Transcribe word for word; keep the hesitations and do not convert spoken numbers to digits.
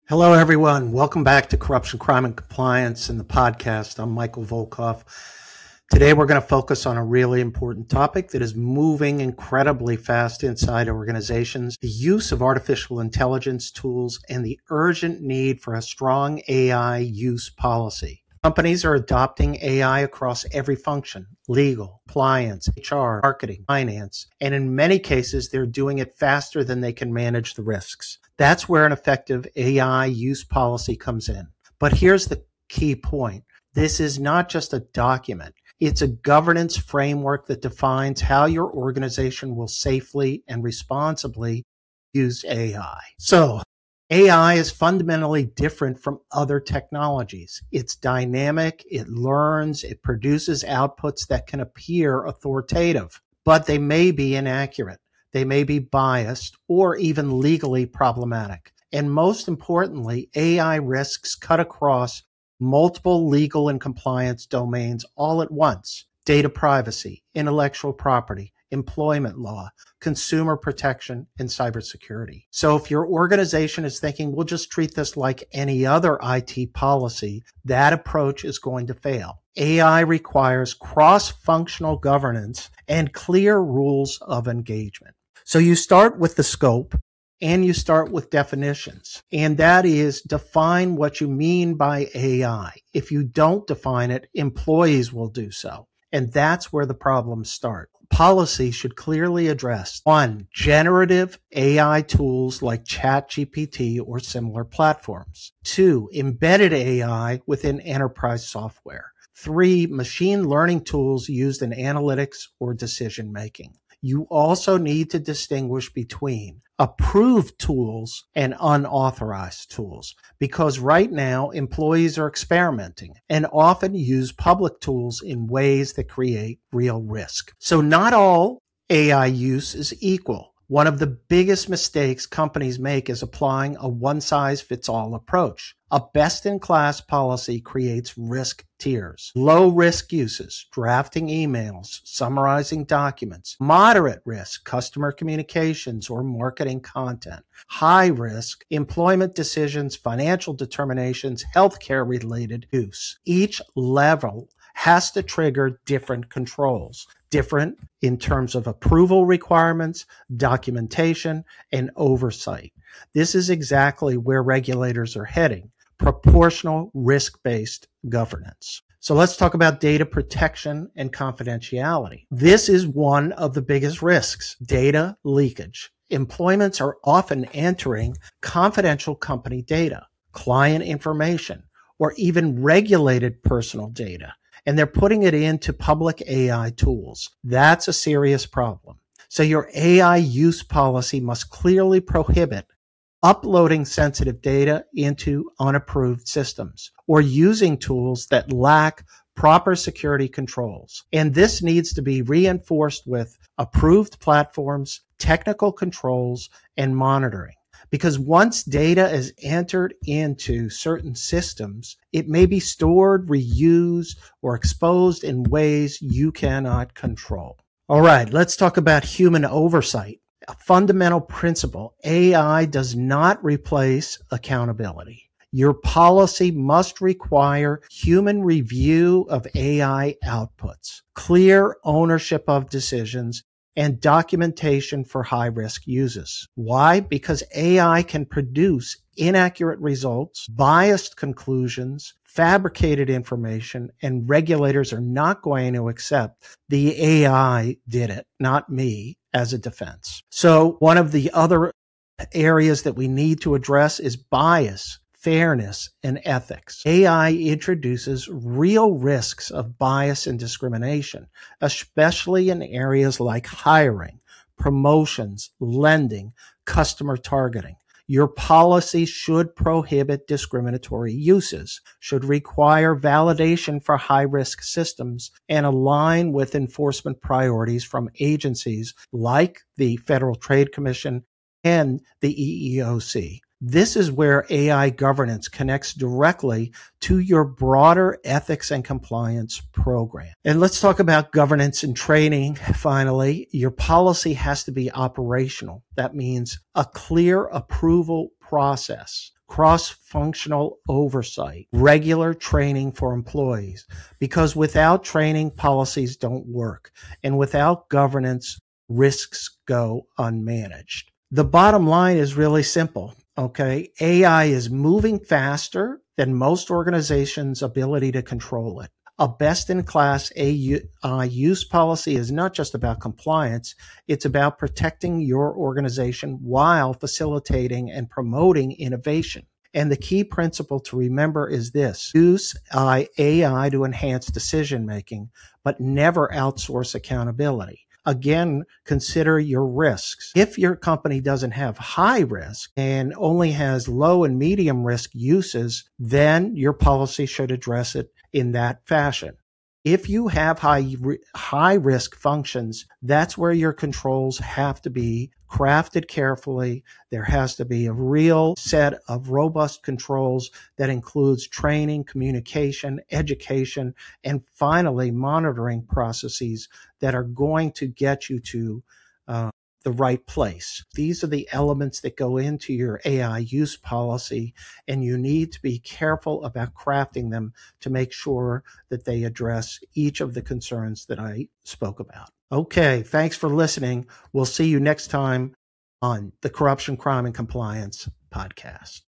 Hello, everyone. Welcome back to Corruption, Crime, and Compliance and the podcast. I'm Michael Volkov. Today, we're going to focus on a really important topic that is moving incredibly fast inside organizations, the use of artificial intelligence tools and the urgent need for a strong A I use policy. Companies are adopting A I across every function: legal, compliance, H R, marketing, finance, and in many cases, they're doing it faster than they can manage the risks. That's where an effective A I use policy comes in. But here's the key point. This is not just a document. It's a governance framework that defines how your organization will safely and responsibly use A I. So, A I is fundamentally different from other technologies. It's dynamic, it learns, it produces outputs that can appear authoritative, but they may be inaccurate. They may be biased or even legally problematic. And most importantly, A I risks cut across multiple legal and compliance domains all at once: data privacy, intellectual property, employment law, consumer protection, and cybersecurity. So if your organization is thinking, we'll just treat this like any other I T policy, that approach is going to fail. A I requires cross-functional governance and clear rules of engagement. So you start with the scope and you start with definitions, and that is define what you mean by A I. If you don't define it, employees will do so. And that's where the problems start. Policy should clearly address: one, generative A I tools like ChatGPT or similar platforms; two, embedded A I within enterprise software; three, machine learning tools used in analytics or decision making. You also need to distinguish between approved tools and unauthorized tools, because right now employees are experimenting and often use public tools in ways that create real risk. So not all A I use is equal. One of the biggest mistakes companies make is applying a one-size-fits-all approach. A best-in-class policy creates risk tiers. Low-risk uses: drafting emails, summarizing documents; moderate risk: customer communications or marketing content; high risk: employment decisions, financial determinations, healthcare-related use. Each level has to trigger different controls, different in terms of approval requirements, documentation, and oversight. This is exactly where regulators are heading: proportional, risk-based governance. So let's talk about data protection and confidentiality. This is one of the biggest risks: data leakage. Employments are often entering confidential company data, client information, or even regulated personal data, and they're putting it into public A I tools. That's a serious problem. So your A I use policy must clearly prohibit uploading sensitive data into unapproved systems or using tools that lack proper security controls. And this needs to be reinforced with approved platforms, technical controls, and monitoring. Because once data is entered into certain systems, it may be stored, reused, or exposed in ways you cannot control. All right, let's talk about human oversight. A fundamental principle: A I does not replace accountability. Your policy must require human review of A I outputs, clear ownership of decisions, and documentation for high-risk uses. Why? Because A I can produce inaccurate results, biased conclusions, fabricated information, and regulators are not going to accept the A I did it, not me, as a defense. So one of the other areas that we need to address is bias, fairness, and ethics. A I introduces real risks of bias and discrimination, especially in areas like hiring, promotions, lending, customer targeting. Your policy should prohibit discriminatory uses, should require validation for high-risk systems, and align with enforcement priorities from agencies like the Federal Trade Commission and the E E O C. This is where A I governance connects directly to your broader ethics and compliance program. And let's talk about governance and training. Finally, your policy has to be operational. That means a clear approval process, cross-functional oversight, regular training for employees, because without training, policies don't work, and without governance, risks go unmanaged. The bottom line is really simple, okay? A I is moving faster than most organizations' ability to control it. A best-in-class A I use policy is not just about compliance, it's about protecting your organization while facilitating and promoting innovation. And the key principle to remember is this: use A I to enhance decision-making, but never outsource accountability. Again, consider your risks. If your company doesn't have high risk and only has low and medium risk uses, then your policy should address it in that fashion. If you have high high risk functions, that's where your controls have to be crafted carefully. There has to be a real set of robust controls that includes training, communication, education, and finally monitoring processes that are going to get you to uh, the right place. These are the elements that go into your A I use policy, and you need to be careful about crafting them to make sure that they address each of the concerns that I spoke about. Okay, thanks for listening. We'll see you next time on the Corruption, Crime, and Compliance podcast.